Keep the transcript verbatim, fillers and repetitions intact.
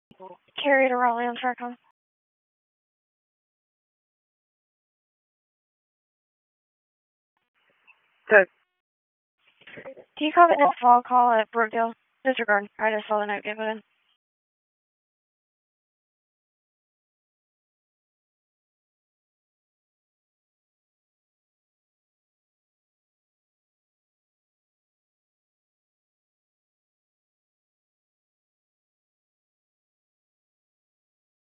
Carrie to Raleigh on Farcom. Good. Do you call it a fall call at Brookdale? Disregard. I just saw the note given.